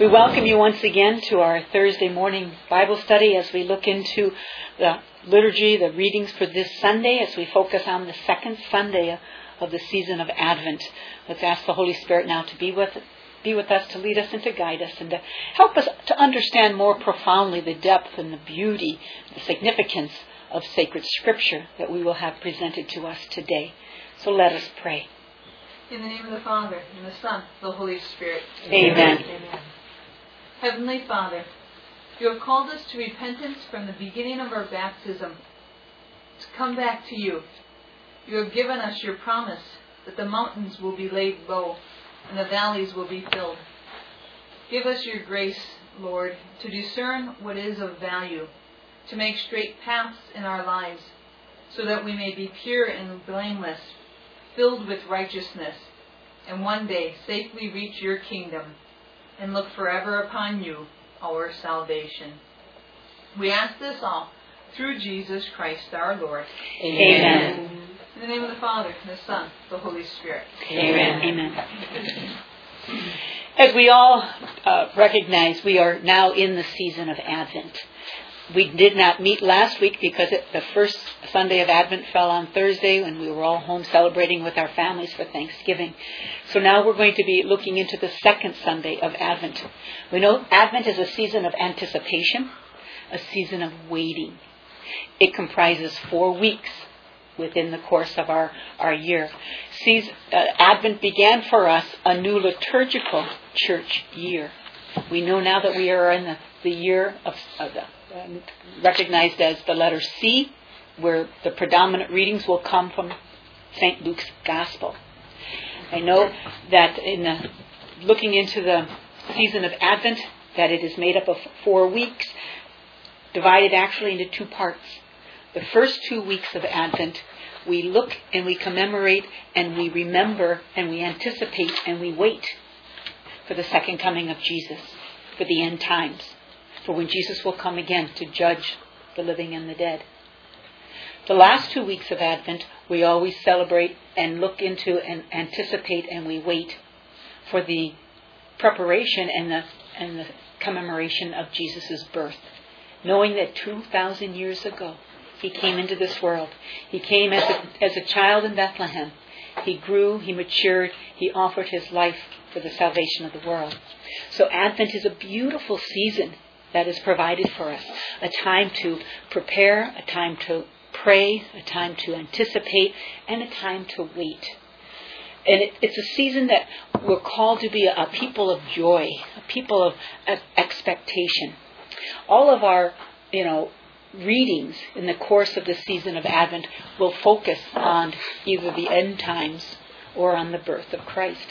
We welcome you once again to our Thursday morning Bible study as we look into the liturgy, the readings for this Sunday, as we focus on the second Sunday of the season of Advent. Let's ask the Holy Spirit now to be with us, to lead us and to guide us, and to help us to understand more profoundly the depth and the beauty, the significance of sacred Scripture that we will have presented to us today. So let us pray. In the name of the Father, and the Son, and the Holy Spirit. Amen. Amen. Heavenly Father, you have called us to repentance from the beginning of our baptism, to come back to you. You have given us your promise that the mountains will be laid low and the valleys will be filled. Give us your grace, Lord, to discern what is of value, to make straight paths in our lives, so that we may be pure and blameless, filled with righteousness, and one day safely reach your kingdom and look forever upon you, our salvation. We ask this all through Jesus Christ our Lord. Amen. In the name of the Father, and the Son, and the Holy Spirit. Amen. Amen. As we all recognize, we are now in the season of Advent. We did not meet last week because the first Sunday of Advent fell on Thursday when we were all home celebrating with our families for Thanksgiving. So now we're going to be looking into the second Sunday of Advent. We know Advent is a season of anticipation, a season of waiting. It comprises 4 weeks within the course of our year. Advent began for us a new liturgical church year. We know now that we are in the year of recognized as the letter C, where the predominant readings will come from St. Luke's Gospel. I know that in looking into the season of Advent, that it is made up of 4 weeks, divided actually into 2 parts. The first 2 weeks of Advent, we look and we commemorate and we remember and we anticipate and we wait for the second coming of Jesus, for the end times, for when Jesus will come again to judge the living and the dead. The last 2 weeks of Advent, we always celebrate and look into and anticipate and we wait for the preparation and the commemoration of Jesus' birth, knowing that 2,000 years ago, He came into this world. He came as a child in Bethlehem. He grew, He matured, He offered His life for the salvation of the world. So Advent is a beautiful season that is provided for us. A time to prepare, a time to pray, a time to anticipate, and a time to wait. And it's a season that we're called to be a people of joy, a people of expectation. All of our, readings in the course of the season of Advent will focus on either the end times or on the birth of Christ.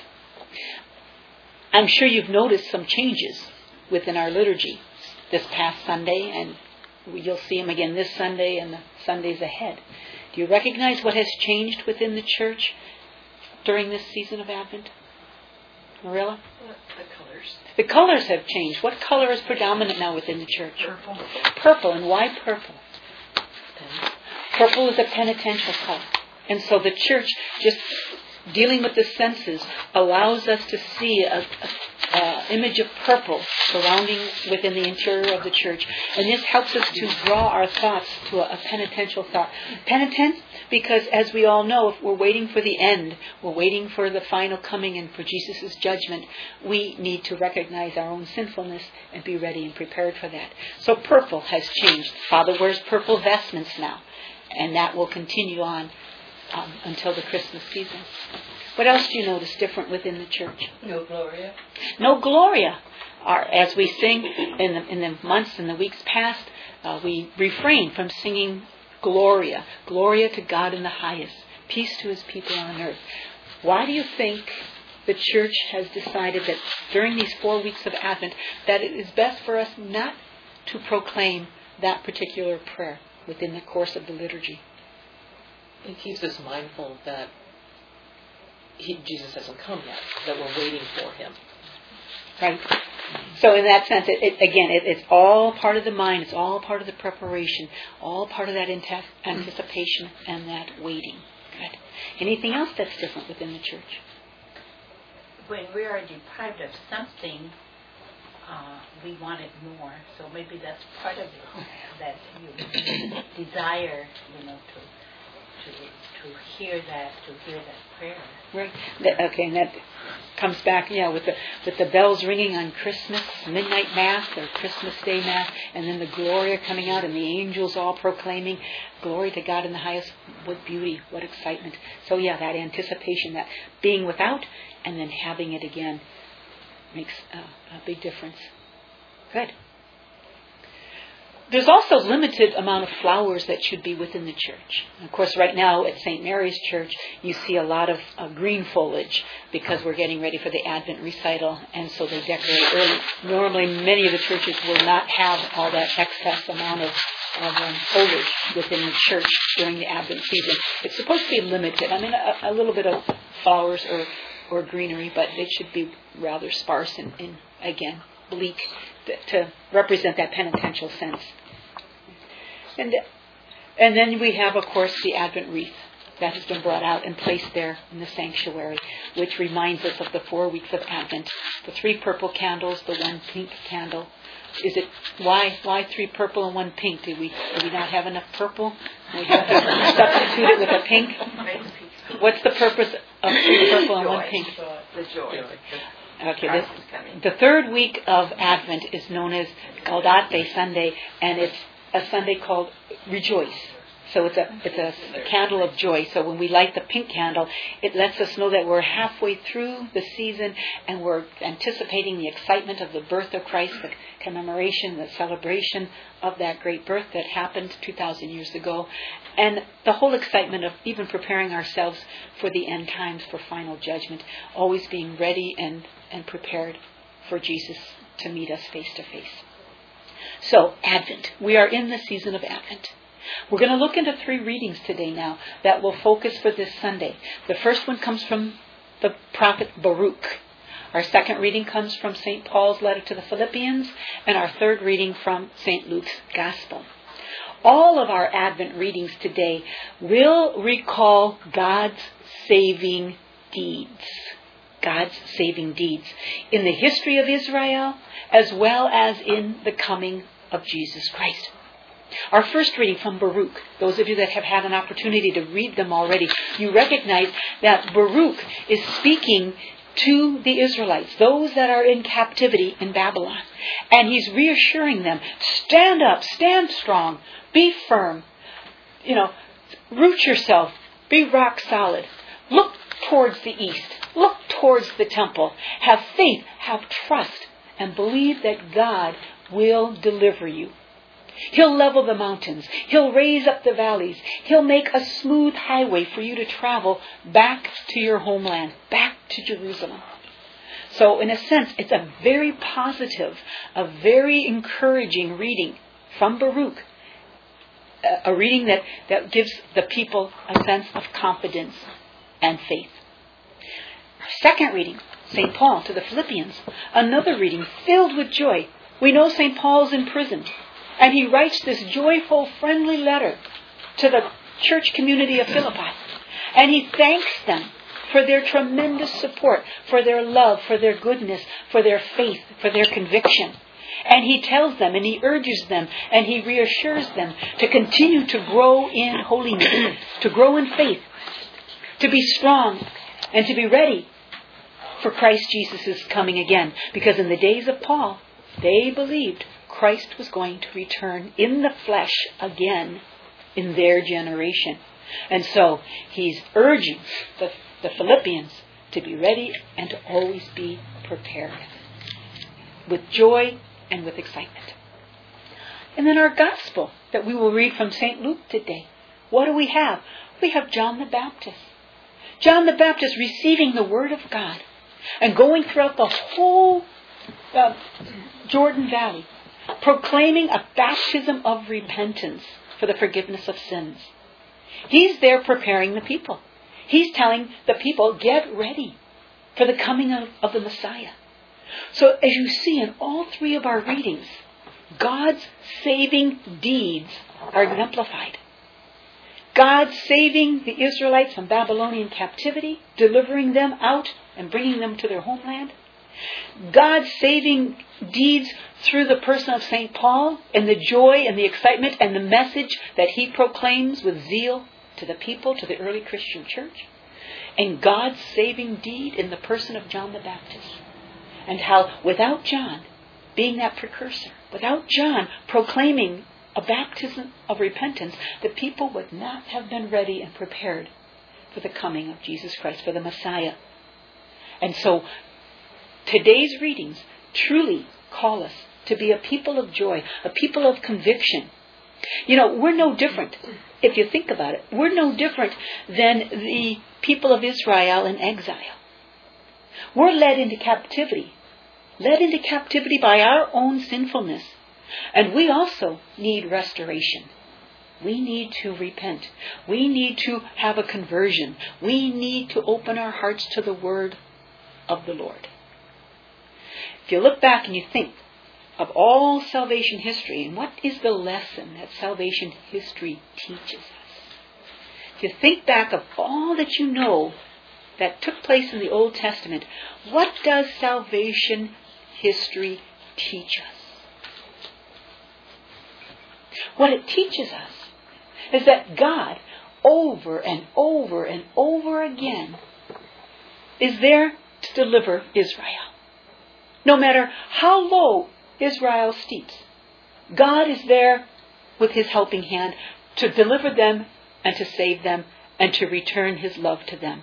I'm sure you've noticed some changes within our liturgy this past Sunday, and you'll see them again this Sunday and the Sundays ahead. Do you recognize what has changed within the church during this season of Advent? Marilla? The colors. The colors have changed. What color is predominant now within the church? Purple. Purple. And why purple? Purple is a penitential color. And so the church, just dealing with the senses, allows us to see an image of purple surrounding within the interior of the church. And this helps us to draw our thoughts to a penitential thought. Penitent, because as we all know, if we're waiting for the end, we're waiting for the final coming and for Jesus' judgment, we need to recognize our own sinfulness and be ready and prepared for that. So purple has changed. Father wears purple vestments now, and that will continue on until the Christmas season. What else do you notice different within the church? No Gloria. No Gloria. As we sing in the months and the weeks past, we refrain from singing Gloria. Gloria to God in the highest. Peace to His people on earth. Why do you think the church has decided that during these 4 weeks of Advent that it is best for us not to proclaim that particular prayer within the course of the liturgy? It keeps us mindful that Jesus hasn't come yet, that we're waiting for Him. Right. So in that sense, it's all part of the mind. It's all part of the preparation. All part of that anticipation and that waiting. Good. Anything else that's different within the church? When we are deprived of something, we wanted more. So maybe that's part of it, that you desire, to hear that prayer. Right. Okay, and that comes back, with the bells ringing on Christmas, midnight mass or Christmas Day mass, and then the Gloria coming out and the angels all proclaiming, glory to God in the highest. What beauty, what excitement. So that anticipation, that being without and then having it again makes a big difference. Good. There's also a limited amount of flowers that should be within the church. Of course, right now at St. Mary's Church, you see a lot of green foliage because we're getting ready for the Advent recital, and so they decorate early. Normally, many of the churches will not have all that excess amount of foliage within the church during the Advent season. It's supposed to be limited. I mean, a little bit of flowers or greenery, but it should be rather sparse and again, bleak to represent that penitential sense. And then we have, of course, the Advent wreath that has been brought out and placed there in the sanctuary, which reminds us of the 4 weeks of Advent. The 3 purple candles, the 1 pink candle. Is it why 3 purple and 1 pink? Do we not have enough purple? We have to substitute it with a pink. What's the purpose of 3 purple and 1 pink? The joy. Okay, the 3rd week of Advent is known as Gaudete Sunday, and it's a Sunday called Rejoice. So it's a candle of joy. So when we light the pink candle, it lets us know that we're halfway through the season and we're anticipating the excitement of the birth of Christ, the commemoration, the celebration of that great birth that happened 2,000 years ago, and the whole excitement of even preparing ourselves for the end times, for final judgment, always being ready and prepared for Jesus to meet us face to face. So, Advent. We are in the season of Advent. We're going to look into 3 readings today now that will focus for this Sunday. The first one comes from the prophet Baruch. Our second reading comes from St. Paul's letter to the Philippians, and our third reading from St. Luke's Gospel. All of our Advent readings today will recall God's saving deeds. God's saving deeds in the history of Israel as well as in the coming of Jesus Christ. Our first reading from Baruch, those of you that have had an opportunity to read them already, you recognize that Baruch is speaking to the Israelites, those that are in captivity in Babylon. And he's reassuring them, stand up, stand strong, be firm, root yourself, be rock solid, look towards the east, look towards the temple, have faith, have trust, and believe that God will deliver you. He'll level the mountains. He'll raise up the valleys. He'll make a smooth highway for you to travel back to your homeland, back to Jerusalem. So in a sense, it's a very positive, a very encouraging reading from Baruch. A reading that gives the people a sense of confidence and faith. Our second reading, St. Paul to the Philippians. Another reading filled with joy. We know St. Paul's in prison. And he writes this joyful, friendly letter to the church community of Philippi. And he thanks them for their tremendous support, for their love, for their goodness, for their faith, for their conviction. And he tells them and he urges them and he reassures them to continue to grow in holiness, to grow in faith, to be strong, and to be ready for Christ Jesus' coming again. Because in the days of Paul, they believed Christ was going to return in the flesh again in their generation. And so he's urging the Philippians to be ready and to always be prepared with joy and with excitement. And then our gospel that we will read from St. Luke today. What do we have? We have John the Baptist. John the Baptist receiving the word of God and going throughout the whole Jordan Valley, proclaiming a baptism of repentance for the forgiveness of sins. He's there preparing the people. He's telling the people, get ready for the coming of the Messiah. So as you see in all 3 of our readings, God's saving deeds are exemplified. God saving the Israelites from Babylonian captivity, delivering them out and bringing them to their homeland. God's saving deeds through the person of St. Paul and the joy and the excitement and the message that he proclaims with zeal to the people, to the early Christian church. And God's saving deed in the person of John the Baptist. And how without John being that precursor, without John proclaiming a baptism of repentance, the people would not have been ready and prepared for the coming of Jesus Christ, for the Messiah. And so today's readings truly call us to be a people of joy, a people of conviction. You know, we're no different, if you think about it, we're no different than the people of Israel in exile. We're led into captivity by our own sinfulness. And we also need restoration. We need to repent. We need to have a conversion. We need to open our hearts to the word of the Lord. If you look back and you think of all salvation history, and what is the lesson that salvation history teaches us? If you think back of all that you know that took place in the Old Testament, what does salvation history teach us? What it teaches us is that God, over and over and over again, is there to deliver Israel. No matter how low Israel steeps, God is there with his helping hand to deliver them and to save them and to return his love to them.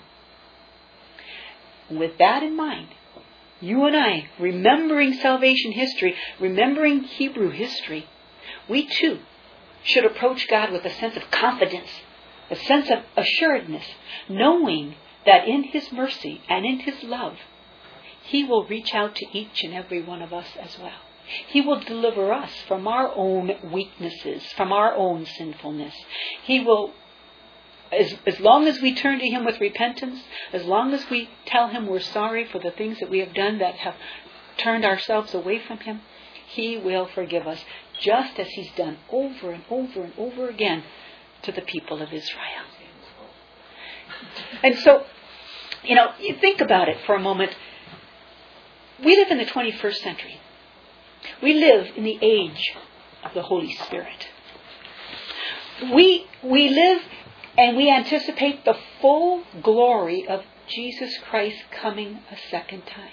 With that in mind, you and I, remembering salvation history, remembering Hebrew history, we too should approach God with a sense of confidence, a sense of assuredness, knowing that in his mercy and in his love, he will reach out to each and every one of us as well. He will deliver us from our own weaknesses, from our own sinfulness. He will, as long as we turn to him with repentance, as long as we tell him we're sorry for the things that we have done that have turned ourselves away from him, he will forgive us, just as he's done over and over and over again to the people of Israel. And so, you think about it for a moment. We live in the 21st century. We live in the age of the Holy Spirit. We live and we anticipate the full glory of Jesus Christ coming a second time.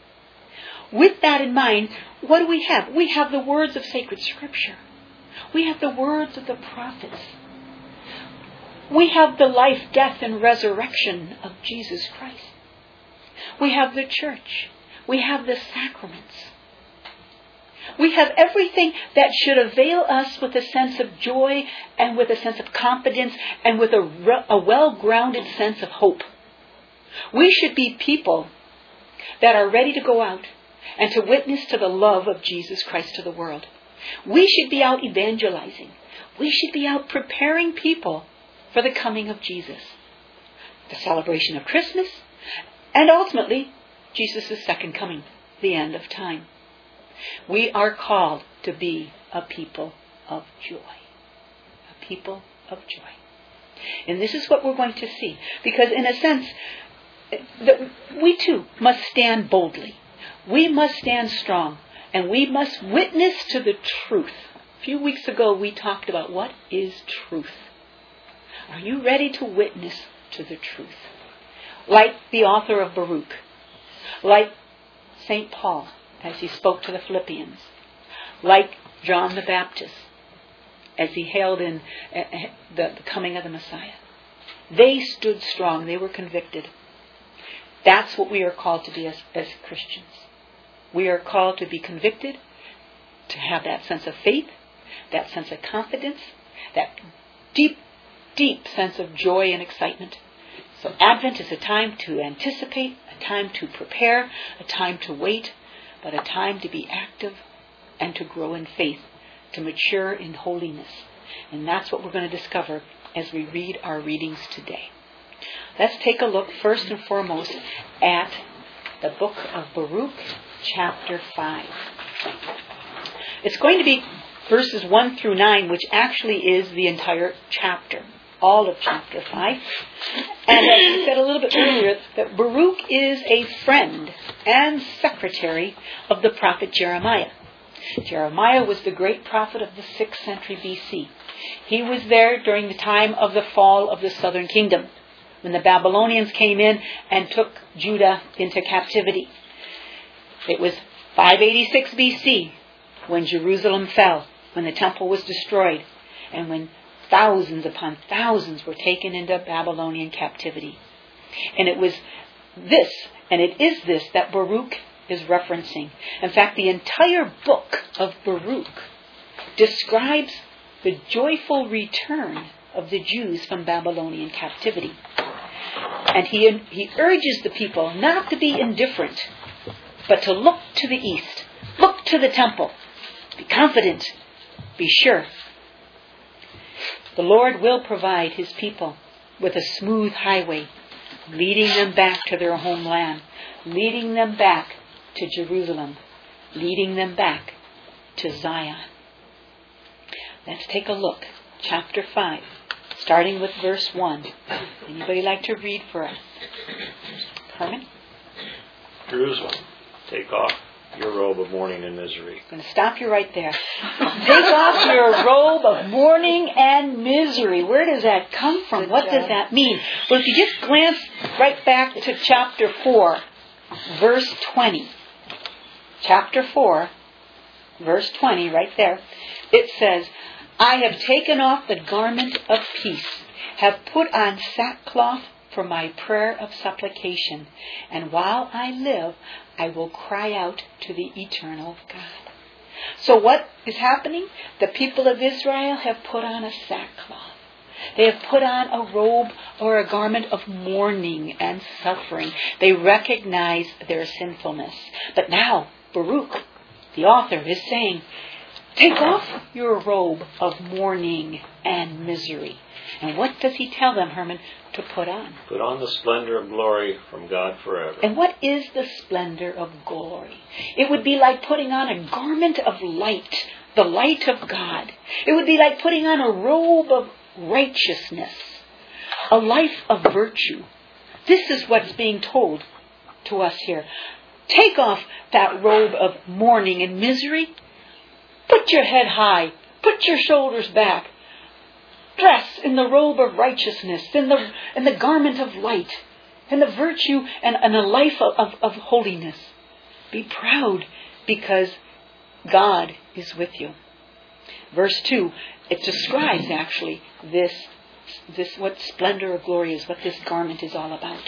With that in mind, what do we have? We have the words of sacred Scripture. We have the words of the prophets. We have the life, death, and resurrection of Jesus Christ. We have the church. We have the sacraments. We have everything that should avail us with a sense of joy and with a sense of confidence and with a well-grounded sense of hope. We should be people that are ready to go out and to witness to the love of Jesus Christ to the world. We should be out evangelizing. We should be out preparing people for the coming of Jesus, the celebration of Christmas, and ultimately Jesus' second coming, the end of time. We are called to be a people of joy. A people of joy. And this is what we're going to see. Because in a sense, we too must stand boldly. We must stand strong. And we must witness to the truth. A few weeks ago we talked about what is truth. Are you ready to witness to the truth? Like the author of Baruch. Like St. Paul as he spoke to the Philippians. Like John the Baptist as he hailed in the coming of the Messiah. They stood strong. They were convicted. That's what we are called to be as Christians. We are called to be convicted, to have that sense of faith, that sense of confidence, that deep, deep sense of joy and excitement. So Advent is a time to anticipate, a time to prepare, a time to wait, but a time to be active and to grow in faith, to mature in holiness. And that's what we're going to discover as we read our readings today. Let's take a look first and foremost at the book of Baruch, chapter 5. It's going to be verses 1 through 9, which actually is the entire chapter, all of chapter 5. And as we said a little bit earlier, that Baruch is a friend and secretary of the prophet Jeremiah. Jeremiah was the great prophet of the 6th century BC. He was there during the time of the fall of the southern kingdom, when the Babylonians came in and took Judah into captivity. It was 586 BC when Jerusalem fell, when the temple was destroyed, and when thousands upon thousands were taken into Babylonian captivity. And it was this, and it is this, that Baruch is referencing. In fact, the entire book of Baruch describes the joyful return of the Jews from Babylonian captivity. And he urges the people not to be indifferent, but to look to the east, look to the temple, be confident, be sure. The Lord will provide His people with a smooth highway, leading them back to their homeland, leading them back to Jerusalem, leading them back to Zion. Let's take a look. Chapter 5, starting with verse 1. Anybody like to read for us? Herman? Jerusalem, take off your robe of mourning and misery. I'm going to stop you right there. Take off your robe of mourning and misery. Where does that come from? What does that mean? Well, if you just glance right back to chapter 4, verse 20. Chapter 4, verse 20, right there. It says, I have taken off the garment of peace, have put on sackcloth for my prayer of supplication, and while I live, I will cry out to the eternal God. So what is happening? The people of Israel have put on a sackcloth. They have put on a robe or a garment of mourning and suffering. They recognize their sinfulness. But now, Baruch, the author, is saying, take off your robe of mourning and misery. And what does he tell them, Herman, to put on? Put on the splendor of glory from God forever. And what is the splendor of glory? It would be like putting on a garment of light, the light of God. It would be like putting on a robe of righteousness, a life of virtue. This is what's being told to us here. Take off that robe of mourning and misery. Put your head high. Put your shoulders back. Dress in the robe of righteousness, in the garment of light, in the virtue and a life of holiness. Be proud because God is with you. Verse 2, it describes actually this what splendor of glory is, what this garment is all about.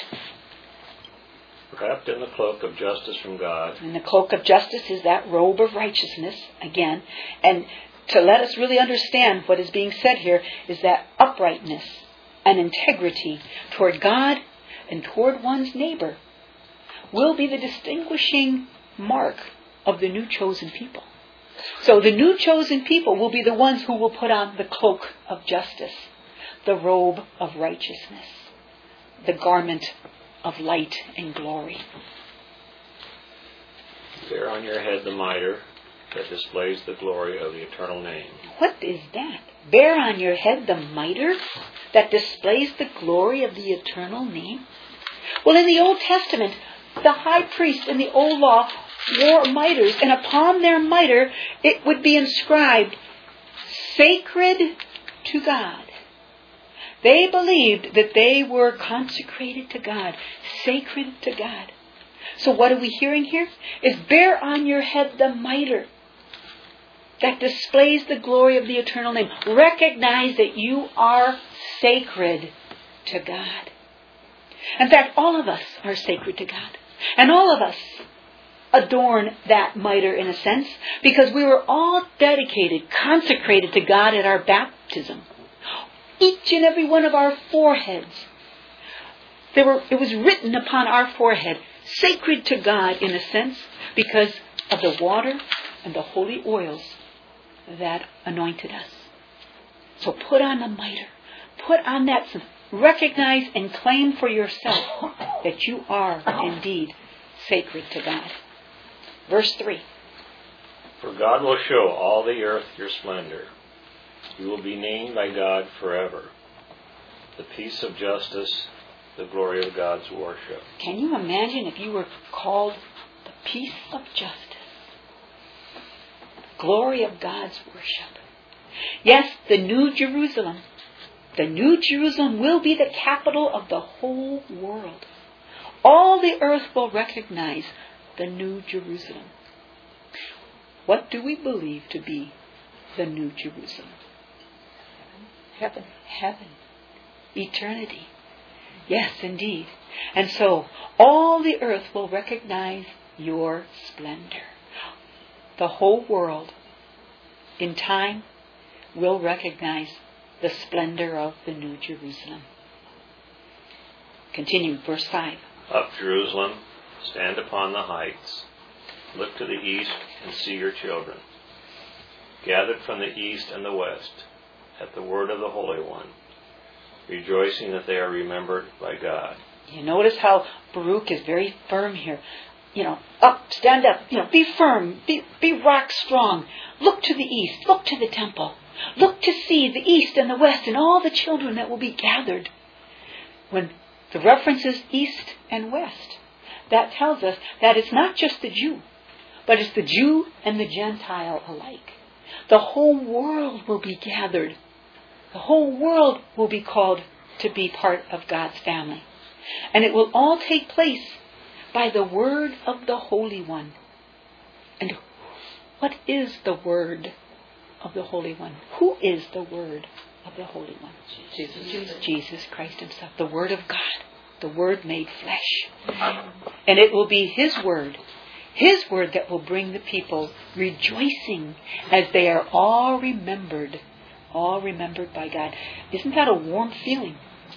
Wrapped in the cloak of justice from God. And the cloak of justice is that robe of righteousness, again. And to let us really understand what is being said here is that uprightness and integrity toward God and toward one's neighbor will be the distinguishing mark of the new chosen people. So the new chosen people will be the ones who will put on the cloak of justice, the robe of righteousness, the garment of light and glory. Bear on your head the mitre that displays the glory of the eternal name. What is that? Bear on your head the mitre that displays the glory of the eternal name? Well, in the Old Testament, the high priest in the old law wore mitres, and upon their mitre it would be inscribed, sacred to God. They believed that they were consecrated to God, sacred to God. So what are we hearing here? Is bear on your head the mitre that displays the glory of the eternal name. Recognize that you are sacred to God. In fact, all of us are sacred to God. And all of us adorn that mitre in a sense, because we were all dedicated, consecrated to God at our baptism. Each and every one of our foreheads, it was written upon our forehead, sacred to God in a sense, because of the water and the holy oils that anointed us. So put on the mitre. Put on that. Recognize and claim for yourself that you are indeed sacred to God. Verse 3. For God will show all the earth your splendor. You will be named by God forever. The peace of justice the glory of God's worship. Can you imagine if you were called the peace of justice? Glory of God's worship. Yes, the New Jerusalem. The New Jerusalem will be the capital of the whole world. All the earth will recognize the New Jerusalem. What do we believe to be the New Jerusalem? Heaven. Heaven. Eternity. Yes, indeed. And so, all the earth will recognize your splendor. The whole world, in time, will recognize the splendor of the New Jerusalem. Continue, verse 5. Up, Jerusalem, stand upon the heights. Look to the east and see your children. Gathered from the east and the west, at the word of the Holy One, rejoicing that they are remembered by God. You notice how Baruch is very firm here. Up, stand up, be firm, be rock strong. Look to the east, look to the temple. Look to see the east and the west and all the children that will be gathered. When the reference is east and west, that tells us that it's not just the Jew, but it's the Jew and the Gentile alike. The whole world will be gathered. The whole world will be called to be part of God's family. And it will all take place by the word of the Holy One. And what is the word of the Holy One? Who is the word of the Holy One? Jesus Christ himself, the Word of God, the Word made flesh. And it will be His word that will bring the people rejoicing as they are all remembered by God. Isn't that a warm feeling?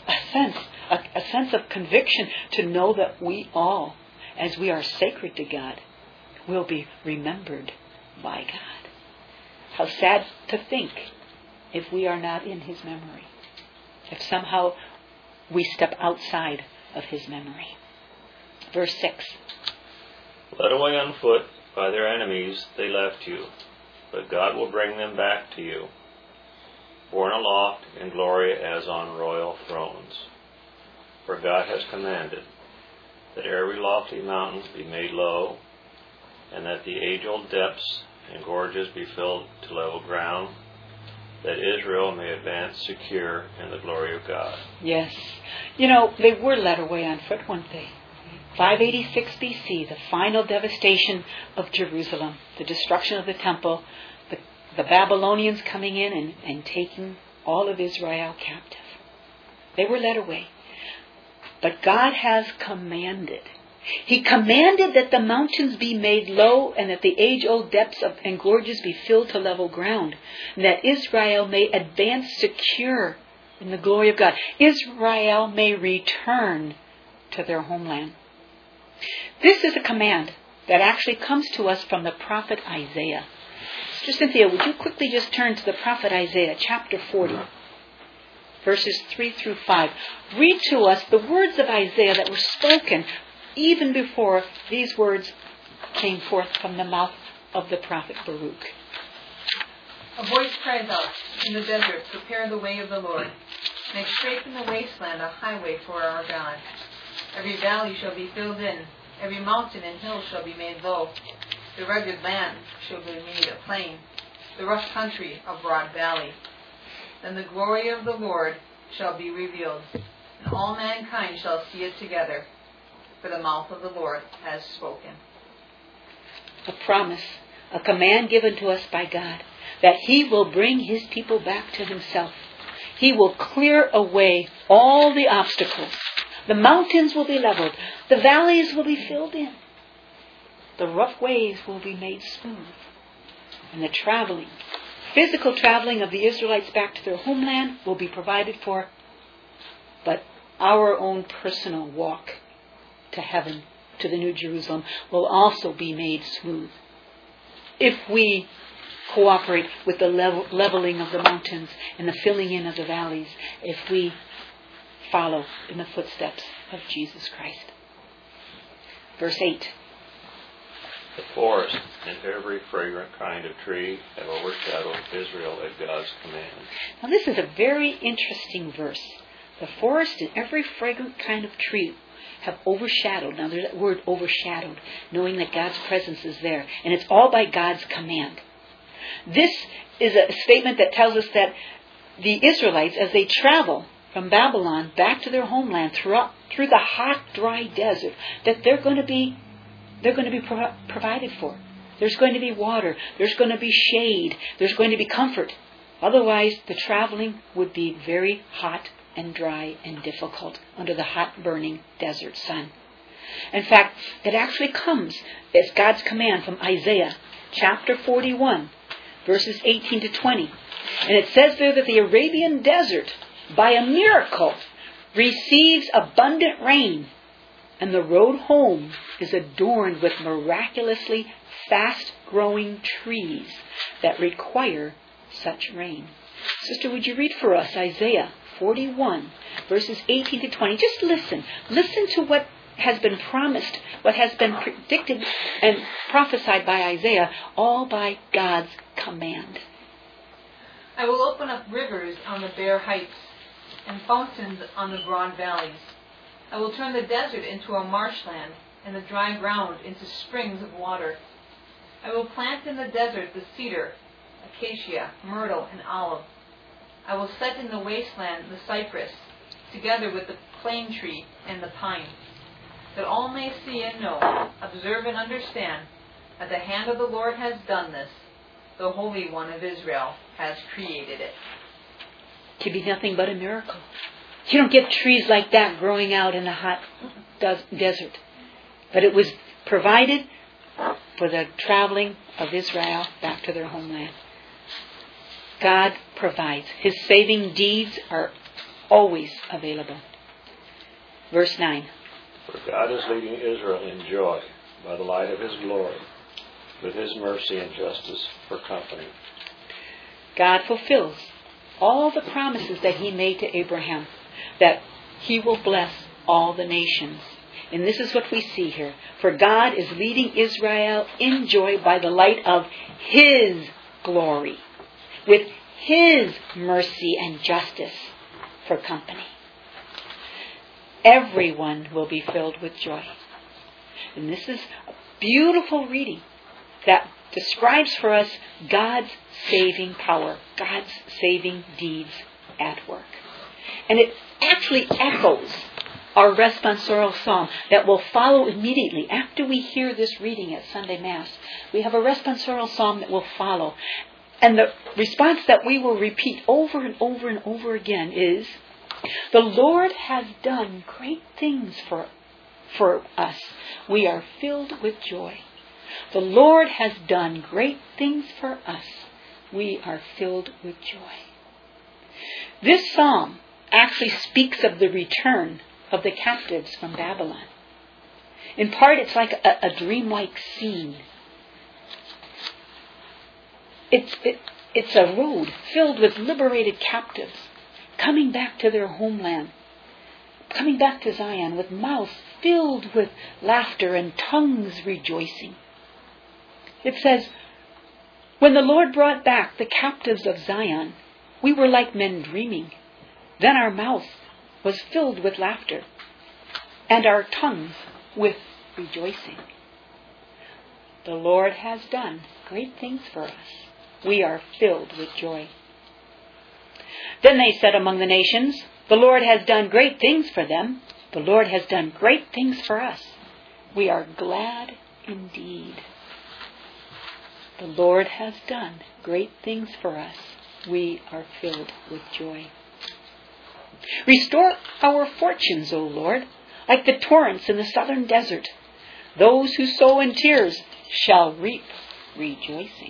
A sense of conviction to know that we all, as we are sacred to God, will be remembered by God. How sad to think if we are not in His memory. If somehow we step outside of His memory. Verse 6. Led away on foot by their enemies, they left you, but God will bring them back to you, borne aloft in glory as on royal thrones. For God has commanded that every lofty mountain be made low, and that the age-old depths and gorges be filled to level ground, that Israel may advance secure in the glory of God. Yes. They were led away on foot, weren't they? 586 BC, the final devastation of Jerusalem, the destruction of the temple, the Babylonians coming in and taking all of Israel captive. They were led away. But God has commanded. He commanded that the mountains be made low and that the age-old depths and gorges be filled to level ground, and that Israel may advance secure in the glory of God. Israel may return to their homeland. This is a command that actually comes to us from the prophet Isaiah. Sister Cynthia, would you quickly just turn to the prophet Isaiah, chapter 40, verses 3 through 5. Read to us the words of Isaiah that were spoken even before these words came forth from the mouth of the prophet Baruch. A voice cries out, in the desert, prepare the way of the Lord. Make straight in the wasteland a highway for our God. Every valley shall be filled in, every mountain and hill shall be made low. The rugged land shall be made a plain, the rough country a broad valley. Then the glory of the Lord shall be revealed, and all mankind shall see it together, for the mouth of the Lord has spoken. A promise, a command given to us by God, that He will bring His people back to Himself. He will clear away all the obstacles. The mountains will be leveled. The valleys will be filled in. The rough ways will be made smooth. And the physical traveling of the Israelites back to their homeland will be provided for. But our own personal walk to heaven, to the New Jerusalem, will also be made smooth. If we cooperate with the leveling of the mountains and the filling in of the valleys, if we follow in the footsteps of Jesus Christ. Verse 8. The forest and every fragrant kind of tree have overshadowed Israel at God's command. Now this is a very interesting verse. The forest and every fragrant kind of tree have overshadowed. Now there's that word overshadowed, knowing that God's presence is there. And it's all by God's command. This is a statement that tells us that the Israelites, as they travel from Babylon back to their homeland through the hot, dry desert, that they're going to be provided for. There's going to be water. There's going to be shade. There's going to be comfort. Otherwise, the traveling would be very hot and dry and difficult under the hot, burning desert sun. In fact, it actually comes as God's command from Isaiah chapter 41, verses 18 to 20. And it says there that the Arabian desert, by a miracle, receives abundant rain, and the road home is adorned with miraculously fast-growing trees that require such rain. Sister, would you read for us Isaiah 41, verses 18 to 20? Just listen. Listen to what has been promised, what has been predicted and prophesied by Isaiah, all by God's command. I will open up rivers on the bare heights and fountains on the broad valleys. I will turn the desert into a marshland and the dry ground into springs of water. I will plant in the desert the cedar, acacia, myrtle, and olive. I will set in the wasteland the cypress, together with the plane tree and the pine, that all may see and know, observe and understand, that the hand of the Lord has done this. The Holy One of Israel has created it. To be nothing but a miracle. You don't get trees like that growing out in a hot desert. But it was provided for the traveling of Israel back to their homeland. God provides. His saving deeds are always available. Verse 9. For God is leading Israel in joy by the light of His glory, with His mercy and justice for company. God fulfills all the promises that He made to Abraham, that He will bless all the nations. And this is what we see here. For God is leading Israel in joy by the light of His glory, with His mercy and justice for company. Everyone will be filled with joy. And this is a beautiful reading that describes for us God's saving power, God's saving deeds at work. And it actually echoes our responsorial psalm that will follow immediately after we hear this reading at Sunday Mass. We have a responsorial psalm that will follow. And the response that we will repeat over and over and over again is, the Lord has done great things for us. We are filled with joy. The Lord has done great things for us. We are filled with joy. This psalm actually speaks of the return of the captives from Babylon. In part, it's like a dreamlike scene. It's a road filled with liberated captives coming back to their homeland, coming back to Zion with mouths filled with laughter and tongues rejoicing. It says, when the Lord brought back the captives of Zion, we were like men dreaming. Then our mouth was filled with laughter, and our tongues with rejoicing. The Lord has done great things for us. We are filled with joy. Then they said among the nations, the Lord has done great things for them. The Lord has done great things for us. We are glad indeed. The Lord has done great things for us. We are filled with joy. Restore our fortunes, O Lord, like the torrents in the southern desert. Those who sow in tears shall reap rejoicing.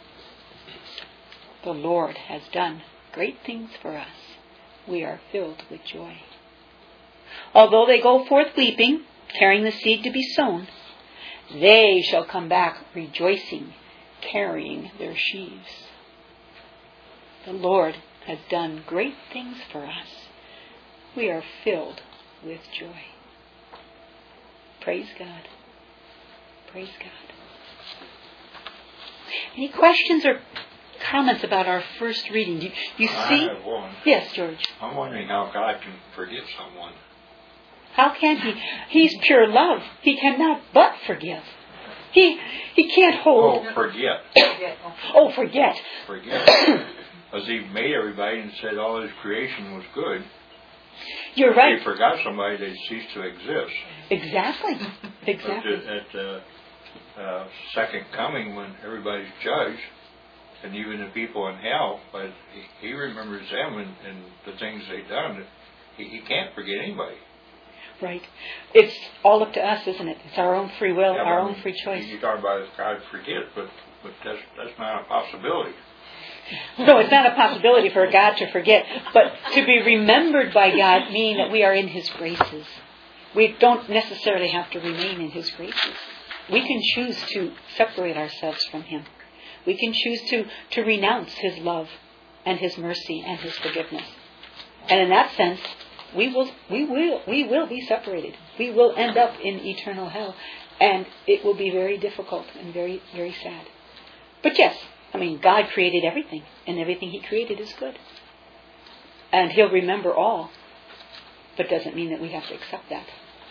The Lord has done great things for us. We are filled with joy. Although they go forth weeping, carrying the seed to be sown, they shall come back rejoicing, carrying their sheaves. The Lord has done great things for us. We are filled with joy. Praise God. Praise God. Any questions or comments about our first reading? You I see? have one. Yes, George. I'm wondering how God can forgive someone. How can He? He's pure love. He cannot but forgive. He can't hold. Oh, forget. Oh, forget. Forget. Because He made everybody and said all His creation was good. You're If right. He forgot somebody, they'd cease to exist. Exactly. Exactly. But at the second coming, when everybody's judged, and even the people in hell, but He remembers them and the things they've done. He can't forget anybody. Right. It's all up to us, isn't it? It's our own free will, Yeah, our but own free choice. You talk about if God forget, but that's not a possibility. No, it's not a possibility for God to forget. But to be remembered by God means that we are in His graces. We don't necessarily have to remain in His graces. We can choose to separate ourselves from Him. We can choose to renounce His love and His mercy and His forgiveness. And in that sense, we will be separated. We will end up in eternal hell. And it will be very difficult and very, very sad. But yes, I mean, God created everything, and everything He created is good. And He'll remember all, but doesn't mean that we have to accept that.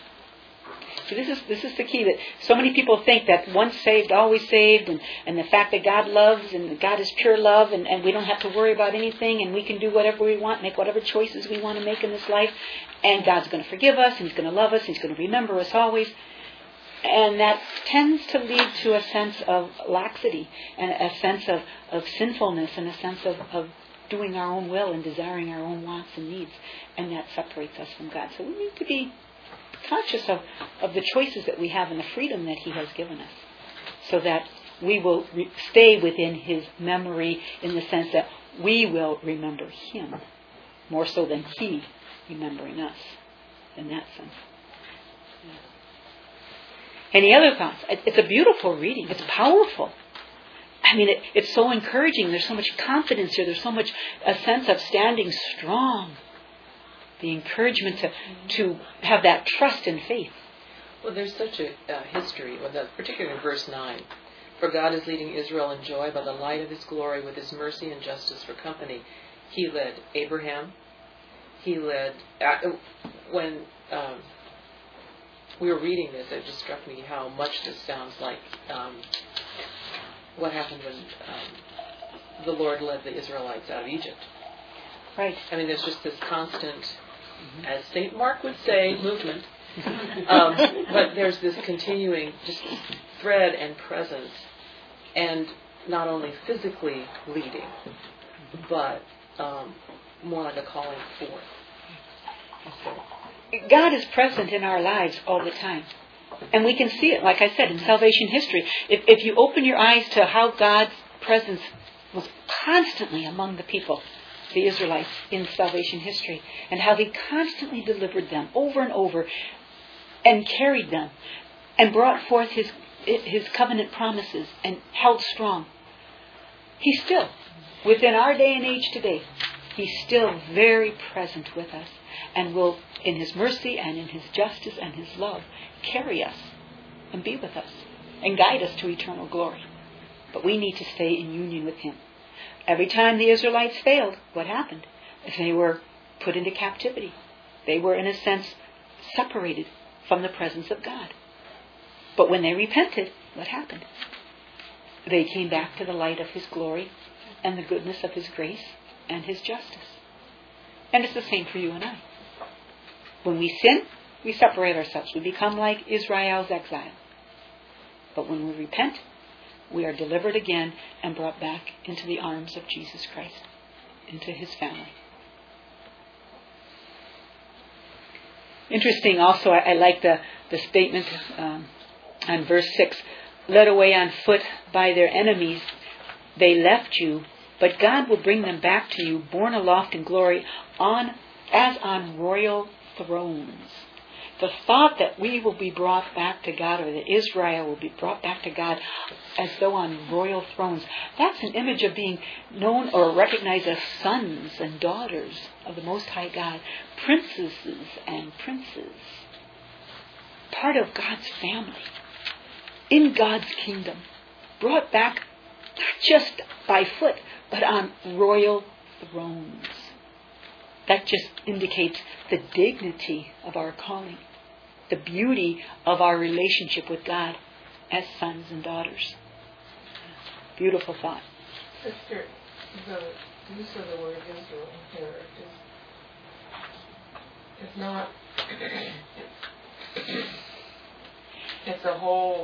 So this is the key, that so many people think that once saved, always saved, and the fact that God loves, and God is pure love, and we don't have to worry about anything, and we can do whatever we want, make whatever choices we want to make in this life, and God's going to forgive us, and He's going to love us, and He's going to remember us always. And that tends to lead to a sense of laxity, and a sense of sinfulness, and a sense of doing our own will and desiring our own wants and needs. And that separates us from God. So we need to be conscious of the choices that we have and the freedom that He has given us, so that we will stay within His memory, in the sense that we will remember Him more so than He remembering us, in that sense. Yeah. Any other thoughts? It's a beautiful reading. It's powerful. I mean, it's so encouraging. There's so much confidence here. There's so much a sense of standing strong. The encouragement to have that trust and faith. Well, there's such a history, particularly in verse 9. For God is leading Israel in joy by the light of His glory, with His mercy and justice for company. He led Abraham. He led... when we were reading this, it just struck me how much this sounds like what happened when the Lord led the Israelites out of Egypt. Right. I mean, there's just this constant, as St. Mark would say, movement. But there's this continuing just thread and presence, and not only physically leading, but more like a calling forth. God is present in our lives all the time. And we can see it, like I said, in salvation history. If you open your eyes to how God's presence was constantly among the people, the Israelites, in salvation history, and how He constantly delivered them over and over, and carried them, and brought forth His covenant promises, and held strong. He's still, within our day and age today, He's still very present with us, and will, in His mercy and in His justice and His love, carry us and be with us and guide us to eternal glory. But we need to stay in union with Him. Every time the Israelites failed, what happened? They were put into captivity. They were, in a sense, separated from the presence of God. But when they repented, what happened? They came back to the light of His glory and the goodness of His grace and His justice. And it's the same for you and I. When we sin, we separate ourselves. We become like Israel's exile. But when we repent, we are delivered again and brought back into the arms of Jesus Christ, into His family. Interesting also, I like the statement on verse 6. Led away on foot by their enemies, they left you, but God will bring them back to you, borne aloft in glory, as on royal thrones. The thought that we will be brought back to God, or that Israel will be brought back to God as though on royal thrones, that's an image of being known or recognized as sons and daughters of the Most High God, princesses and princes, part of God's family, in God's kingdom, brought back not just by foot, but on royal thrones. That just indicates the dignity of our calling, the beauty of our relationship with God as sons and daughters. Beautiful thought. Sister, the use of the word Israel here is not, it's a whole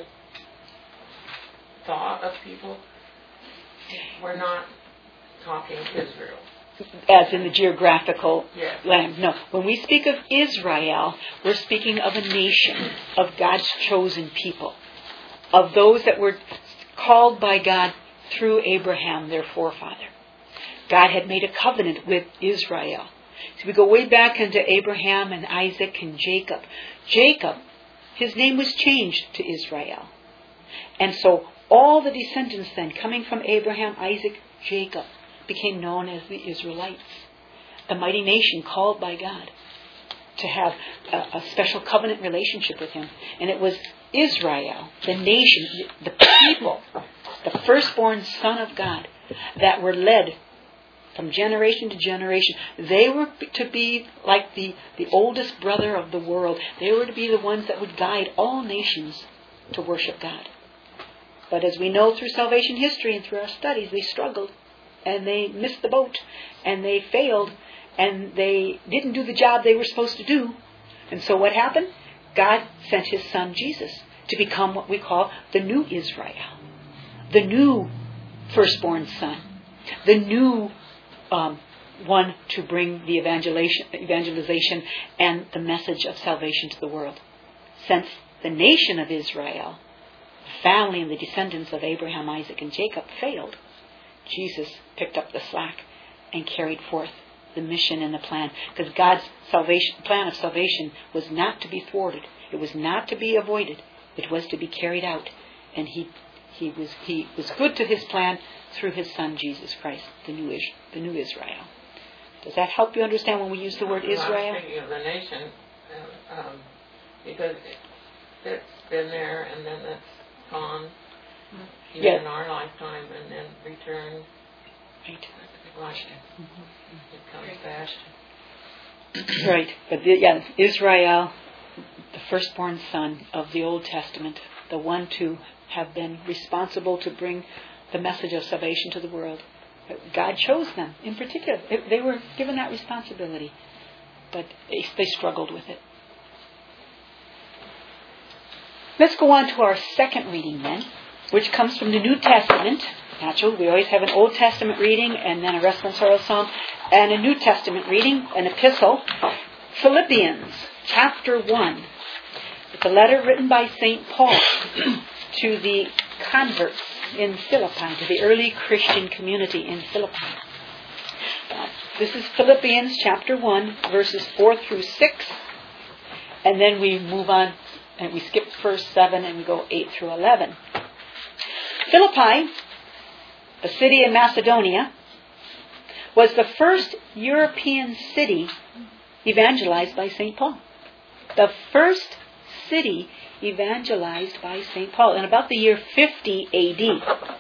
thought of people. We're not talking Israel. As in the geographical Yes. land. No, when we speak of Israel, we're speaking of a nation, of God's chosen people, of those that were called by God through Abraham, their forefather. God had made a covenant with Israel. So we go way back into Abraham and Isaac and Jacob. Jacob, his name was changed to Israel. And so all the descendants then coming from Abraham, Isaac, Jacob became known as the Israelites, the mighty nation called by God to have a special covenant relationship with Him. And it was Israel, the nation, the people, the firstborn son of God, that were led from generation to generation. They were to be like the oldest brother of the world. They were to be the ones that would guide all nations to worship God. But as we know through salvation history and through our studies, they struggled. And they missed the boat, and they failed, and they didn't do the job they were supposed to do. And so what happened? God sent His Son Jesus to become what we call the new Israel, the new firstborn son, the new one to bring the evangelization and the message of salvation to the world. Since the nation of Israel, the family and the descendants of Abraham, Isaac, and Jacob failed, Jesus picked up the slack and carried forth the mission and the plan. Because God's plan of salvation was not to be thwarted. It was not to be avoided. It was to be carried out. And He was good to His plan through His Son, Jesus Christ, the new Israel. Does that help you understand when we use the word Israel? I'm speaking of the nation, because it's been there and then it's gone. Even in our lifetime, and then return. Right. Like it comes back. Right. But Israel, the firstborn son of the Old Testament, the one to have been responsible to bring the message of salvation to the world. God chose them in particular. They were given that responsibility, but they struggled with it. Let's go on to our second reading then, which comes from the New Testament. Naturally, we always have an Old Testament reading and then a responsorial psalm and a New Testament reading, an epistle. Philippians chapter 1. It's a letter written by St. Paul to the converts in Philippi, to the early Christian community in Philippi. This is Philippians chapter 1, verses 4 through 6. And then we move on and we skip verse 7 and we go 8 through 11. Philippi, a city in Macedonia, was the first European city evangelized by St. Paul. The first city evangelized by St. Paul in about the year 50 A.D.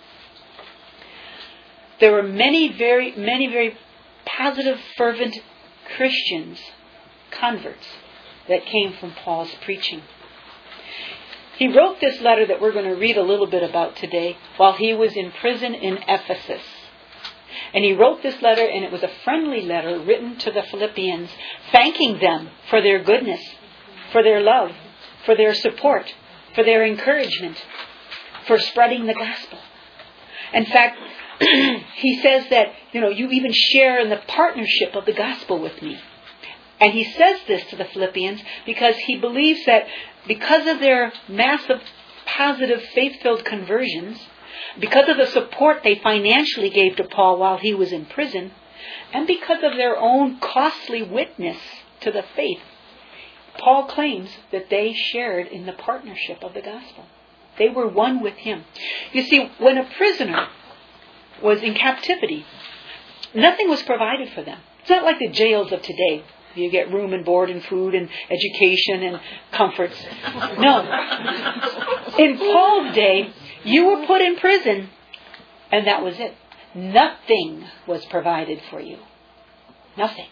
There were many very positive, fervent Christians, converts, that came from Paul's preaching. He wrote this letter that we're going to read a little bit about today while he was in prison in Ephesus. And he wrote this letter, and it was a friendly letter written to the Philippians, thanking them for their goodness, for their love, for their support, for their encouragement, for spreading the gospel. In fact, he says that, you even share in the partnership of the gospel with me. And he says this to the Philippians because he believes that because of their massive, positive, faith-filled conversions, because of the support they financially gave to Paul while he was in prison, and because of their own costly witness to the faith, Paul claims that they shared in the partnership of the gospel. They were one with him. You see, when a prisoner was in captivity, nothing was provided for them. It's not like the jails of today. You get room and board and food and education and comforts. No. In Paul's day, you were put in prison And that was it. Nothing was provided for you. Nothing.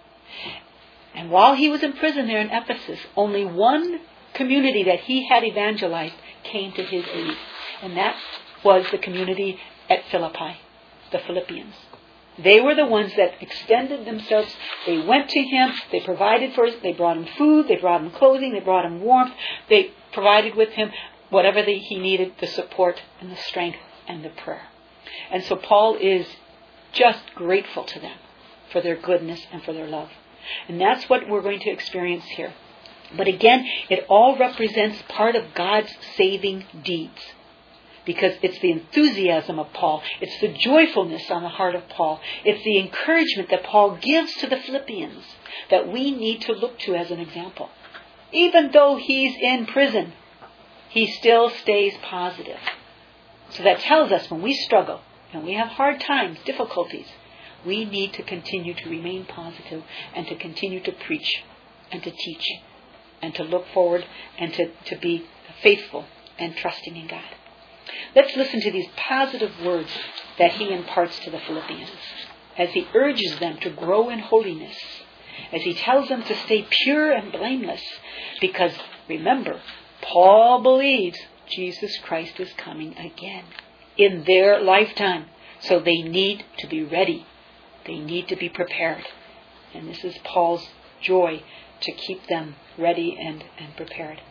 And while he was in prison there in Ephesus, only one community that he had evangelized came to his aid. And that was the community at Philippi, the Philippians. They were the ones that extended themselves. They went to him. They provided for him. They brought him food. They brought him clothing. They brought him warmth. They provided with him whatever he needed, the support and the strength and the prayer. And so Paul is just grateful to them for their goodness and for their love. And that's what we're going to experience here. But again, it all represents part of God's saving deeds. Because it's the enthusiasm of Paul. It's the joyfulness on the heart of Paul. It's the encouragement that Paul gives to the Philippians that we need to look to as an example. Even though he's in prison, he still stays positive. So that tells us when we struggle and we have hard times, difficulties, we need to continue to remain positive and to continue to preach and to teach and to look forward and to be faithful and trusting in God. Let's listen to these positive words that he imparts to the Philippians as he urges them to grow in holiness, as he tells them to stay pure and blameless, because remember, Paul believes Jesus Christ is coming again in their lifetime. So they need to be ready. They need to be prepared. And this is Paul's joy, to keep them ready and prepared.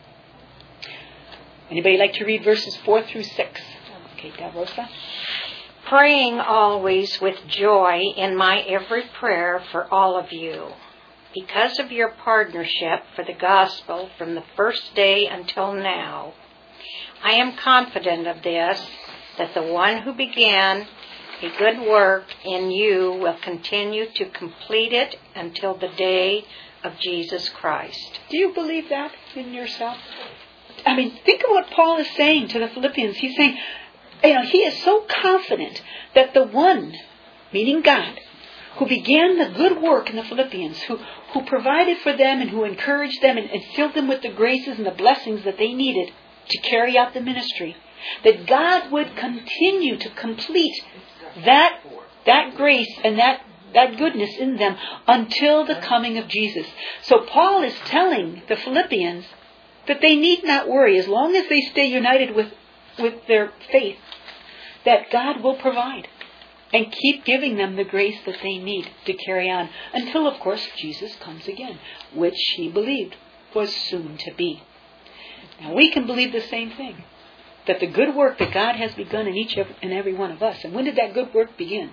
Anybody like to read verses 4 through 6? Okay, Dalrosa. Praying always with joy in my every prayer for all of you, because of your partnership for the gospel from the first day until now. I am confident of this, that the one who began a good work in you will continue to complete it until the day of Jesus Christ. Do you believe that in yourself? I mean, think of what Paul is saying to the Philippians. He's saying, he is so confident that the one, meaning God, who began the good work in the Philippians, who provided for them and who encouraged them and filled them with the graces and the blessings that they needed to carry out the ministry, that God would continue to complete that grace and that goodness in them until the coming of Jesus. So Paul is telling the Philippians that they need not worry, as long as they stay united with their faith, that God will provide and keep giving them the grace that they need to carry on until, of course, Jesus comes again, which he believed was soon to be. Now we can believe the same thing, that the good work that God has begun in each and every one of us. And when did that good work begin?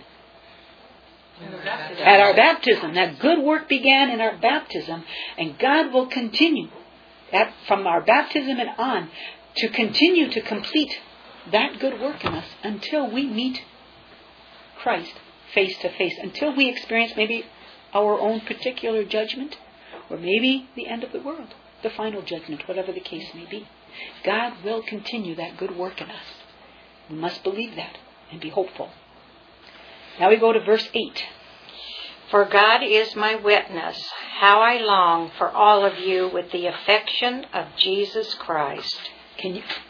At our baptism. That good work began in our baptism, and God will continue from our baptism and on to continue to complete that good work in us until we meet Christ face to face, until we experience maybe our own particular judgment, or maybe the end of the world, the final judgment, whatever the case may be. God will continue that good work in us. We must believe that and be hopeful. Now we go to verse 8. For God is my witness, how I long for all of you with the affection of Jesus Christ. Can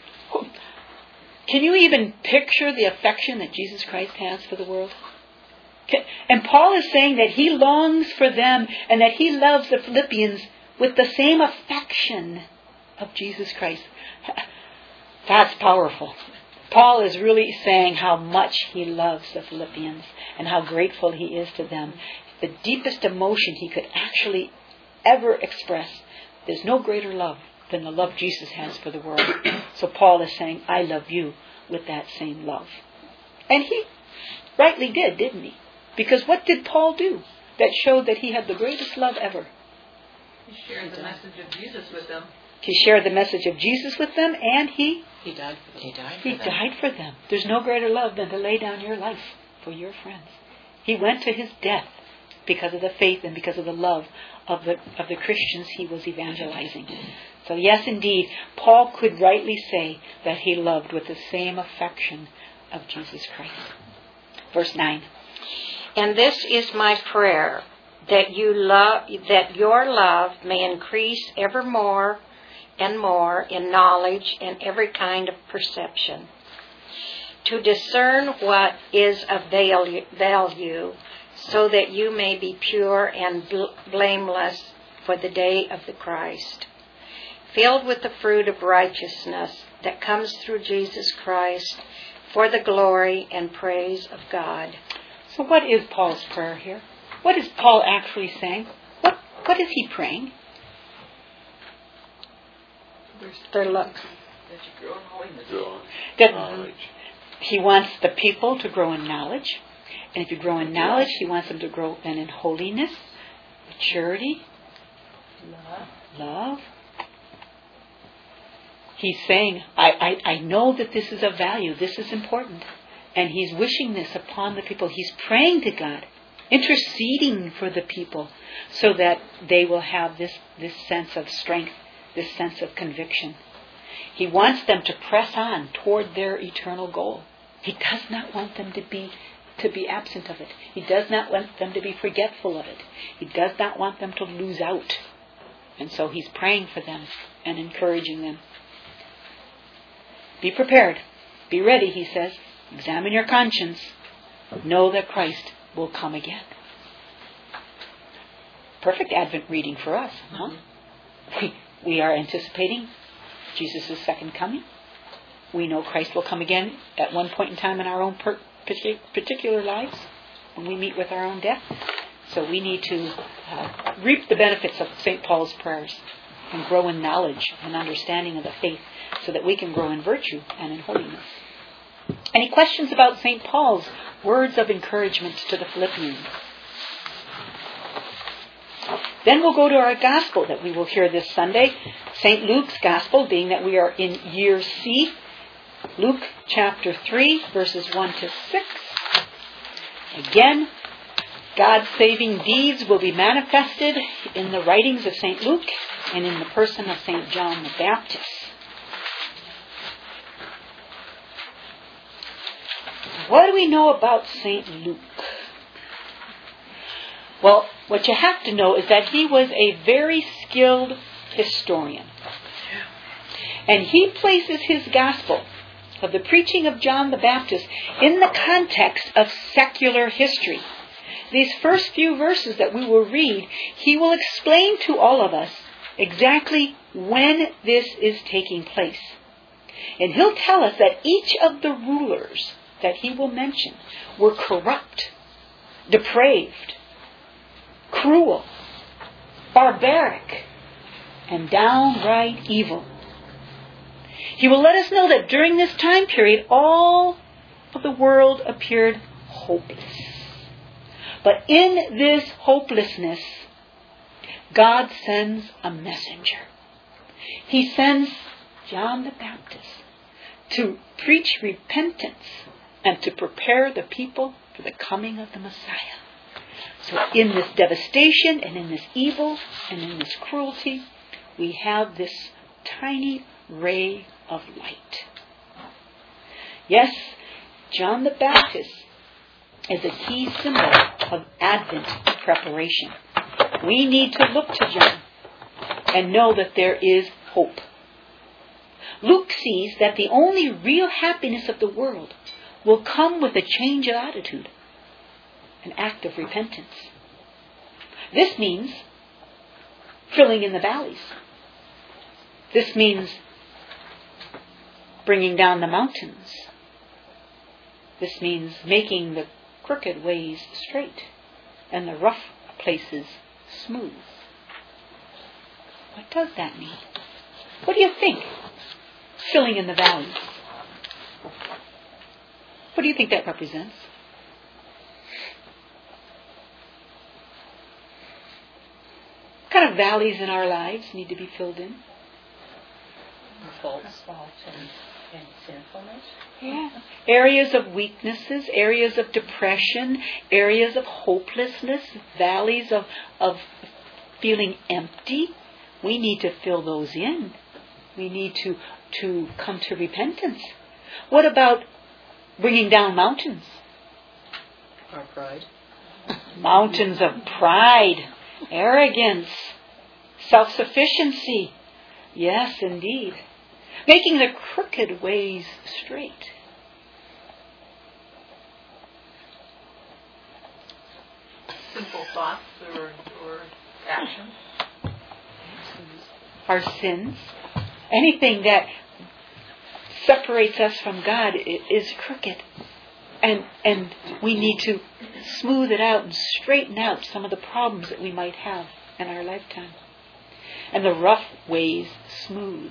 you even picture the affection that Jesus Christ has for the world? And Paul is saying that he longs for them and that he loves the Philippians with the same affection of Jesus Christ. That's powerful. Paul is really saying how much he loves the Philippians and how grateful he is to them. The deepest emotion he could actually ever express. There's no greater love than the love Jesus has for the world. So Paul is saying, I love you with that same love. And he rightly did, didn't he? Because what did Paul do that showed that he had the greatest love ever? He shared the message of Jesus with them. He shared the message of Jesus with them, and he died for them. There's no greater love than to lay down your life for your friends. He went to his death because of the faith and because of the love of the Christians he was evangelizing. So yes, indeed, Paul could rightly say that he loved with the same affection of Jesus Christ. Verse 9. And this is my prayer, that your love may increase ever more and more in knowledge and every kind of perception, to discern what is of value, so that you may be pure and blameless for the day of the Christ, filled with the fruit of righteousness that comes through Jesus Christ, for the glory and praise of God. So what is Paul's prayer here? What is Paul actually saying? What is he praying? Their love. That you grow in holiness. Grow That in knowledge. he wants the people to grow in knowledge. And if you grow in knowledge, he wants them to grow then in holiness, maturity, love. He's saying, I know that this is of value. This is important. And he's wishing this upon the people. He's praying to God, interceding for the people, so that they will have this sense of strength, this sense of conviction. He wants them to press on toward their eternal goal. He does not want them to be absent of it. He does not want them to be forgetful of it. He does not want them to lose out. And so he's praying for them and encouraging them. Be prepared. Be ready, he says. Examine your conscience. Know that Christ will come again. Perfect Advent reading for us, huh? We are anticipating Jesus' second coming. We know Christ will come again at one point in time in our own particular lives when we meet with our own death. So we need to reap the benefits of St. Paul's prayers and grow in knowledge and understanding of the faith so that we can grow in virtue and in holiness. Any questions about St. Paul's words of encouragement to the Philippians? Then we'll go to our gospel that we will hear this Sunday. St. Luke's gospel, being that we are in year C. Luke chapter 3, verses 1 to 6. Again, God's saving deeds will be manifested in the writings of St. Luke and in the person of St. John the Baptist. What do we know about St. Luke? Well, what you have to know is that he was a very skilled historian. And he places his gospel of the preaching of John the Baptist in the context of secular history. These first few verses that we will read, he will explain to all of us exactly when this is taking place. And he'll tell us that each of the rulers that he will mention were corrupt, depraved, cruel, barbaric, and downright evil. He will let us know that during this time period, all of the world appeared hopeless. But in this hopelessness, God sends a messenger. He sends John the Baptist to preach repentance and to prepare the people for the coming of the Messiah. So in this devastation and in this evil and in this cruelty, we have this tiny ray of light. Yes, John the Baptist is a key symbol of Advent preparation. We need to look to John and know that there is hope. Luke sees that the only real happiness of the world will come with a change of attitude, an act of repentance. This means filling in the valleys. This means bringing down the mountains. This means making the crooked ways straight and the rough places smooth. What does that mean? What do you think? Filling in the valleys. What do you think that represents? What kind of valleys in our lives need to be filled in? Faults and sinfulness. Yeah. Areas of weaknesses, areas of depression, areas of hopelessness, valleys of feeling empty. We need to fill those in. We need to come to repentance. What about bringing down mountains? Our pride. Mountains of pride, arrogance, self-sufficiency. Yes, indeed. Making the crooked ways straight. thoughts or actions. Our sins. Anything that separates us from God is crooked. And we need to smooth it out and straighten out some of the problems that we might have in our lifetime. And the rough ways smooth.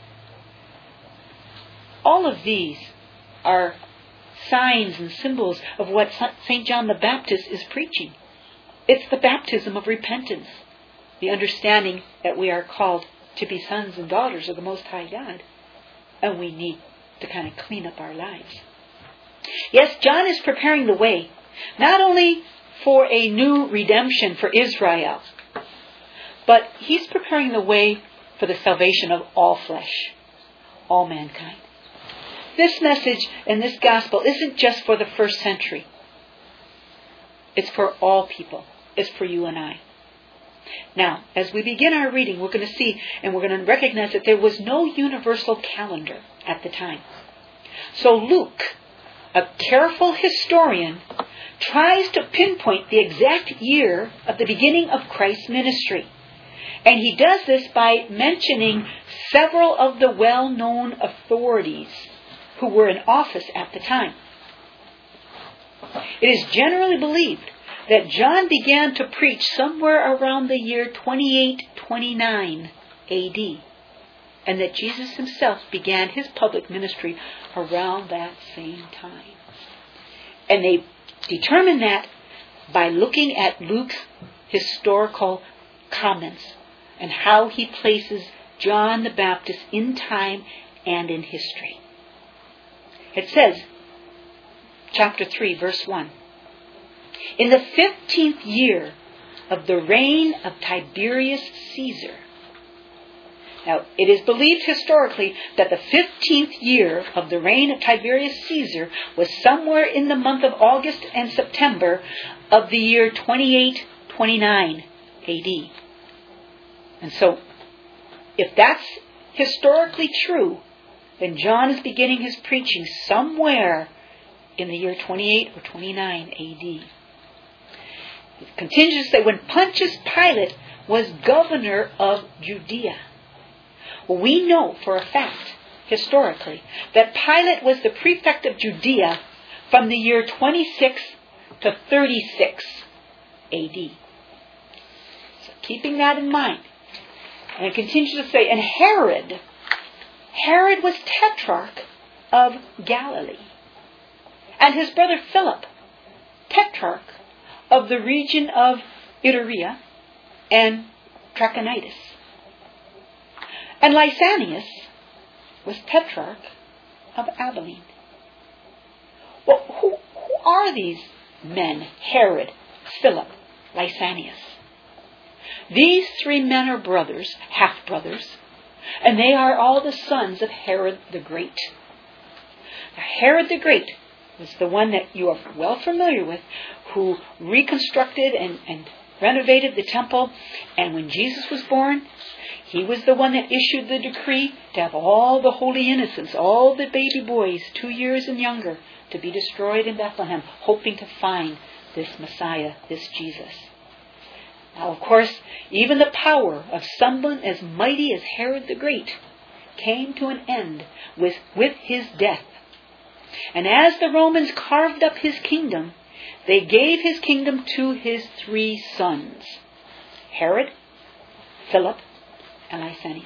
All of these are signs and symbols of what St. John the Baptist is preaching. It's the baptism of repentance. The understanding that we are called to be sons and daughters of the Most High God. And we need to kind of clean up our lives. Yes, John is preparing the way, not only for a new redemption for Israel, but he's preparing the way for the salvation of all flesh, all mankind. This message and this gospel isn't just for the first century. It's for all people. It's for you and I. Now, as we begin our reading, we're going to see and we're going to recognize that there was no universal calendar at the time. So Luke, a careful historian, tries to pinpoint the exact year of the beginning of Christ's ministry. And he does this by mentioning several of the well-known authorities who were in office at the time. It is generally believed that John began to preach somewhere around the year 28-29 AD, and that Jesus himself began his public ministry around that same time. And they determine that by looking at Luke's historical comments and how he places John the Baptist in time and in history. It says, chapter 3, verse 1, in the 15th year of the reign of Tiberius Caesar. Now, it is believed historically that the 15th year of the reign of Tiberius Caesar was somewhere in the month of August and September of the year 28-29 AD. And so, if that's historically true, then John is beginning his preaching somewhere in the year 28 or 29 AD. It continues to say, when Pontius Pilate was governor of Judea. Well, we know for a fact, historically, that Pilate was the prefect of Judea from the year 26 to 36 AD. So keeping that in mind, and it continues to say, and Herod was tetrarch of Galilee, and his brother Philip, tetrarch of the region of Iturea and Trachonitis. And Lysanias was tetrarch of Abilene. Well, who are these men? Herod, Philip, Lysanias. These three men are brothers, half-brothers, and they are all the sons of Herod the Great. Now, Herod the Great was the one that you are well familiar with, who reconstructed and renovated the temple. And when Jesus was born, he was the one that issued the decree to have all the holy innocents, all the baby boys 2 years and younger, to be destroyed in Bethlehem, hoping to find this Messiah, this Jesus. Now, of course, even the power of someone as mighty as Herod the Great came to an end with his death. And as the Romans carved up his kingdom, they gave his kingdom to his three sons, Herod, Philip, and Lysanias.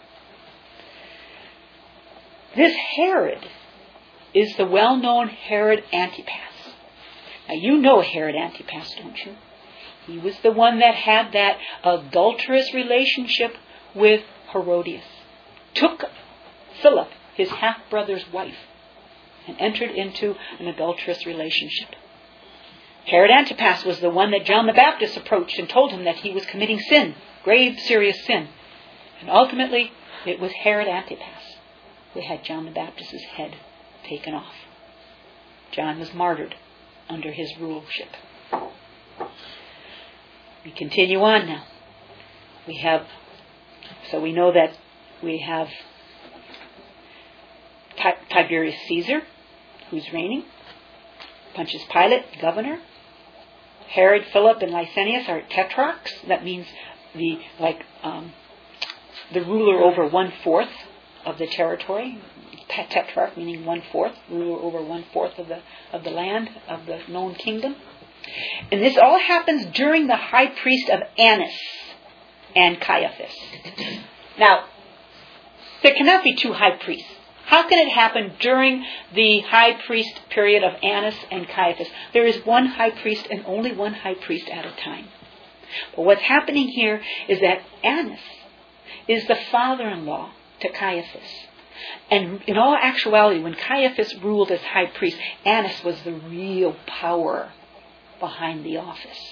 This Herod is the well-known Herod Antipas. Now, you know Herod Antipas, don't you? He was the one that had that adulterous relationship with Herodias. Took Philip, his half-brother's wife, and entered into an adulterous relationship. Herod Antipas was the one that John the Baptist approached and told him that he was committing sin, grave, serious sin. And ultimately, it was Herod Antipas who had John the Baptist's head taken off. John was martyred under his rulership. We continue on now. We know that we have Tiberius Caesar, who's reigning, Pontius Pilate, governor, Herod, Philip, and Lysanias are tetrarchs. That means the ruler over 1/4 of the territory. Tetrarch meaning 1/4, ruler over 1/4 of the land of the known kingdom. And this all happens during the high priest of Annas and Caiaphas. Now, there cannot be two high priests. How can it happen during the high priest period of Annas and Caiaphas? There is one high priest and only one high priest at a time. But what's happening here is that Annas is the father-in-law to Caiaphas. And in all actuality, when Caiaphas ruled as high priest, Annas was the real power behind the office.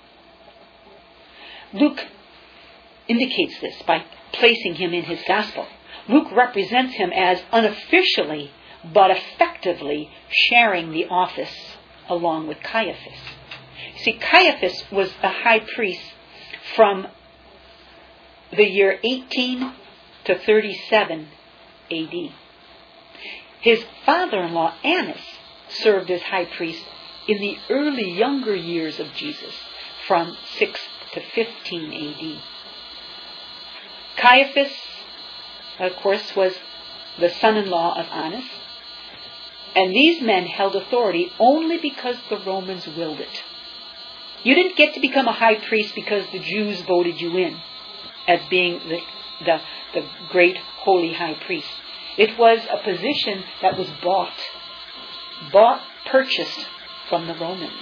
Luke indicates this by placing him in his gospel. Luke represents him as unofficially but effectively sharing the office along with Caiaphas. See, Caiaphas was the high priest from the year 18 to 37 A.D. His father-in-law Annas served as high priest in the early younger years of Jesus, from 6 to 15 A.D. Caiaphas, of course, was the son-in-law of Annas, and these men held authority only because the Romans willed it. You didn't get to become a high priest because the Jews voted you in as being the great holy high priest. It was a position that was purchased from the Romans.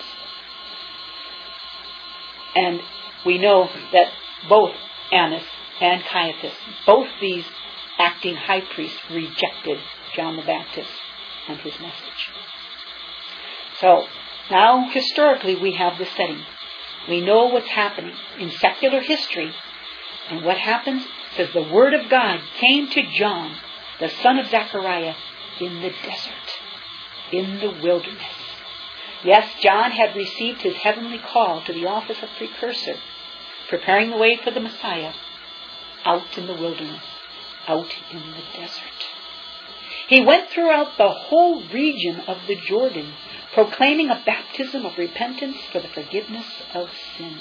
And we know that both Annas and Caiaphas, both these acting high priests, rejected John the Baptist and his message. So, now historically we have the setting. We know what's happening in secular history. And what happens? It says the word of God came to John, the son of Zechariah, in the desert, in the wilderness. Yes, John had received his heavenly call to the office of precursor, preparing the way for the Messiah, out in the wilderness, out in the desert. He went throughout the whole region of the Jordan, proclaiming a baptism of repentance for the forgiveness of sins.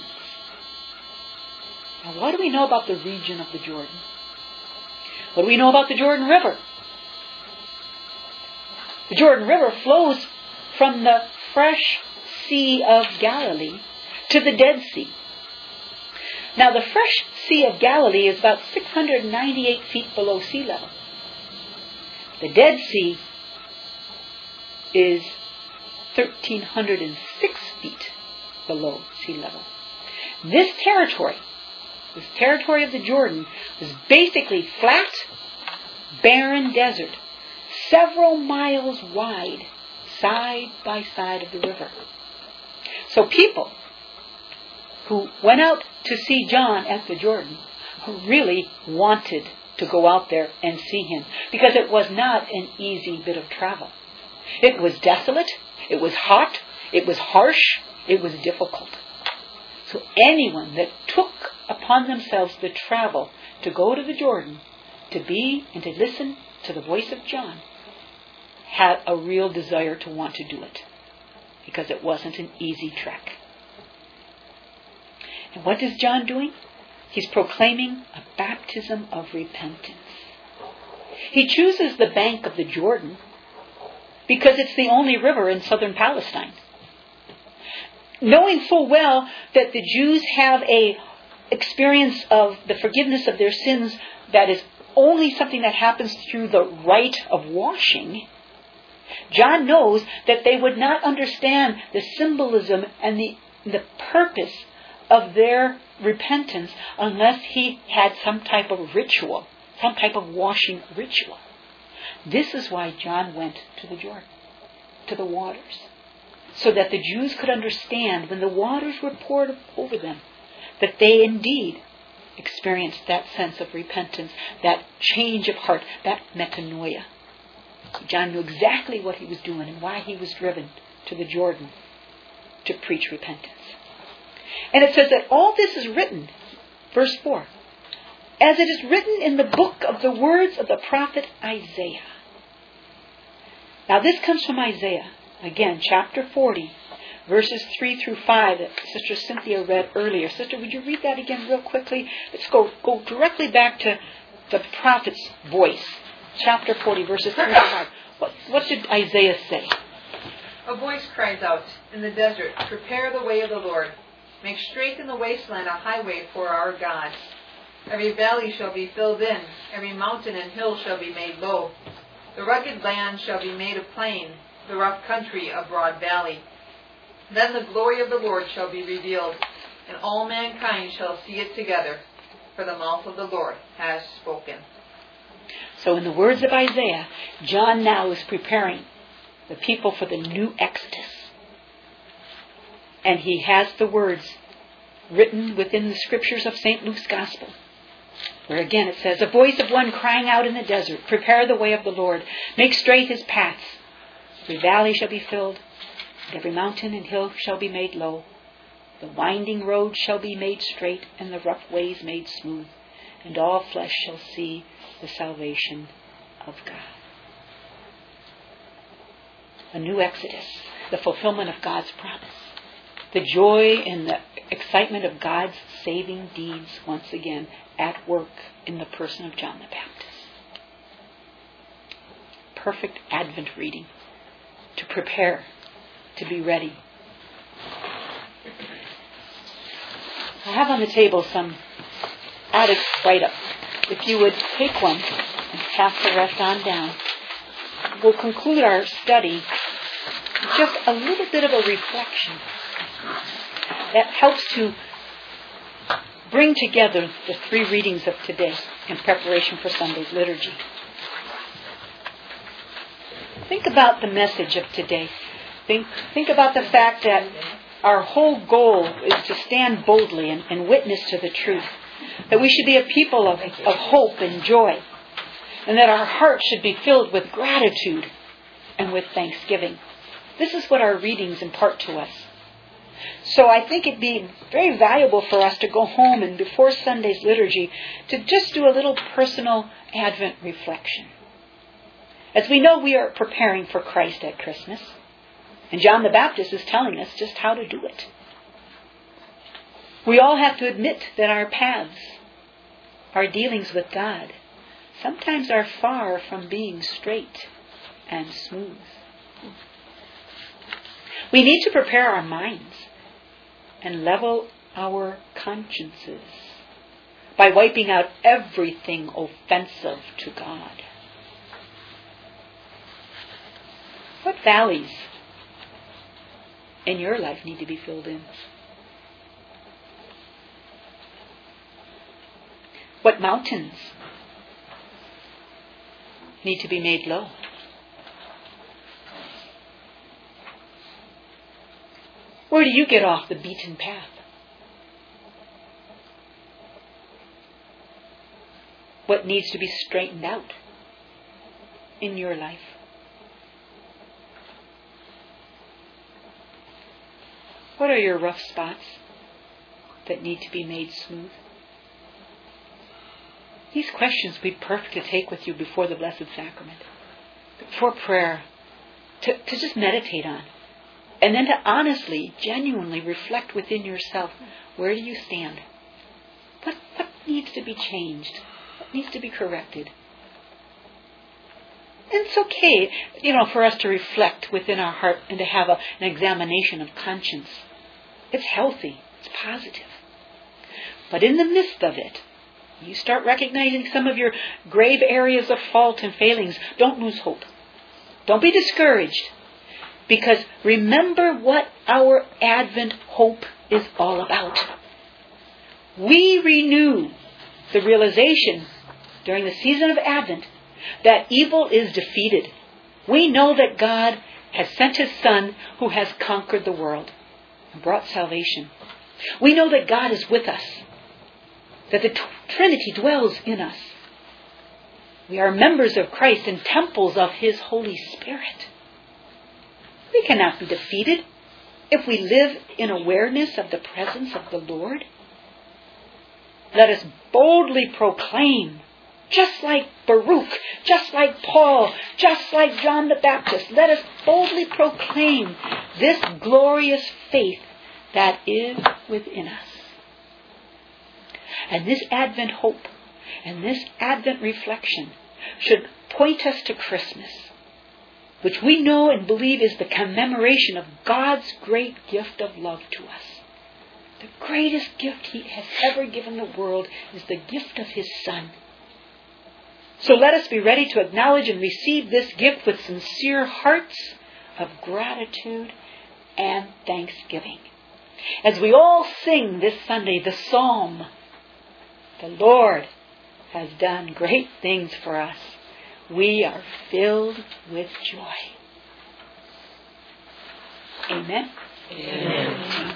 Now, what do we know about the region of the Jordan? What do we know about the Jordan River? The Jordan River flows from the fresh Sea of Galilee to the Dead Sea. Now, the fresh Sea of Galilee is about 698 feet below sea level. The Dead Sea is 1,306 feet below sea level. This territory of the Jordan, was basically flat, barren desert, several miles wide, side by side of the river. So people who went out to see John at the Jordan really wanted to go out there and see him, because it was not an easy bit of travel. It was desolate, it was hot, it was harsh, it was difficult. So anyone that took upon themselves the travel to go to the Jordan, to be and to listen to the voice of John, had a real desire to want to do it, because it wasn't an easy trek. And what is John doing? He's proclaiming a baptism of repentance. He chooses the bank of the Jordan because it's the only river in southern Palestine. Knowing full well that the Jews have a experience of the forgiveness of their sins that is only something that happens through the rite of washing, John knows that they would not understand the symbolism and the purpose of their repentance unless he had some type of ritual, some type of washing ritual. This is why John went to the Jordan, to the waters, so that the Jews could understand when the waters were poured over them, that they indeed experienced that sense of repentance, that change of heart, that metanoia. John knew exactly what he was doing and why he was driven to the Jordan to preach repentance. And it says that all this is written, verse 4, as it is written in the book of the words of the prophet Isaiah. Now this comes from Isaiah, again, chapter 40, verses 3 through 5 that Sister Cynthia read earlier. Sister, would you read that again real quickly? Let's go directly back to the prophet's voice. Chapter 40, verses 3 to 5. What did Isaiah say? A voice cries out in the desert, "Prepare the way of the Lord. Make straight in the wasteland a highway for our God. Every valley shall be filled in, every mountain and hill shall be made low. The rugged land shall be made a plain, the rough country a broad valley. Then the glory of the Lord shall be revealed, and all mankind shall see it together, for the mouth of the Lord has spoken." So in the words of Isaiah, John now is preparing the people for the new Exodus. And he has the words written within the scriptures of St. Luke's Gospel, where again it says, "A voice of one crying out in the desert, prepare the way of the Lord, make straight his paths. Every valley shall be filled, and every mountain and hill shall be made low. The winding road shall be made straight, and the rough ways made smooth, and all flesh shall see the salvation of God." A new Exodus, the fulfillment of God's promise. The joy and the excitement of God's saving deeds once again at work in the person of John the Baptist. Perfect Advent reading to prepare, to be ready. I have on the table some added write-up. If you would take one and pass the rest on down, we'll conclude our study with just a little bit of a reflection that helps to bring together the three readings of today in preparation for Sunday's liturgy. Think about the message of today. Think about the fact that our whole goal is to stand boldly and witness to the truth. That we should be a people of hope and joy. And that our hearts should be filled with gratitude and with thanksgiving. This is what our readings impart to us. So I think it'd be very valuable for us to go home and before Sunday's liturgy to just do a little personal Advent reflection. As we know, we are preparing for Christ at Christmas. And John the Baptist is telling us just how to do it. We all have to admit that our paths, our dealings with God, sometimes are far from being straight and smooth. We need to prepare our minds and level our consciences by wiping out everything offensive to God. What valleys in your life need to be filled in? What mountains need to be made low? Where do you get off the beaten path? What needs to be straightened out in your life? What are your rough spots that need to be made smooth? These questions would be perfect to take with you before the Blessed Sacrament, before prayer, to just meditate on. And then to honestly, genuinely reflect within yourself, where do you stand? What needs to be changed? What needs to be corrected? And it's okay, for us to reflect within our heart and to have an examination of conscience. It's healthy. It's positive. But in the midst of it, you start recognizing some of your grave areas of fault and failings. Don't lose hope. Don't be discouraged. Because remember what our Advent hope is all about. We renew the realization during the season of Advent that evil is defeated. We know that God has sent His Son who has conquered the world and brought salvation. We know that God is with us, that the Trinity dwells in us. We are members of Christ and temples of His Holy Spirit. We cannot be defeated if we live in awareness of the presence of the Lord. Let us boldly proclaim, just like Baruch, just like Paul, just like John the Baptist, let us boldly proclaim this glorious faith that is within us. And this Advent hope and this Advent reflection should point us to Christmas, which we know and believe is the commemoration of God's great gift of love to us. The greatest gift He has ever given the world is the gift of His Son. So let us be ready to acknowledge and receive this gift with sincere hearts of gratitude and thanksgiving. As we all sing this Sunday the psalm, "The Lord has done great things for us," we are filled with joy. Amen? Amen.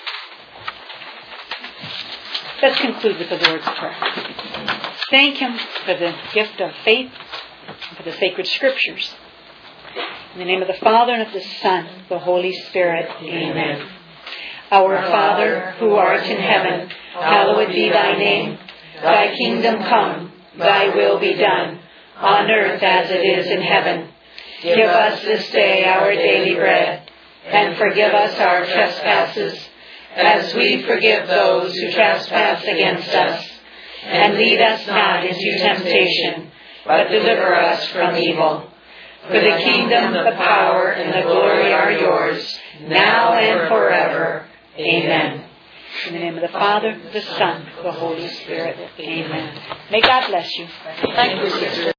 Let's conclude with the Lord's Prayer. Thank Him for the gift of faith and for the sacred Scriptures. In the name of the Father, and of the Son, and of the Holy Spirit. Amen. Our Father, who art in heaven, hallowed be thy name. Thy kingdom come, thy will be done, on earth as it is in heaven. Give us this day our daily bread, and forgive us our trespasses, as we forgive those who trespass against us. And lead us not into temptation, but deliver us from evil. For the kingdom, the power, and the glory are yours, now and forever. Amen. In the name of the Father, the Son, the Holy Spirit. Amen. May God bless you. Thank you, sister.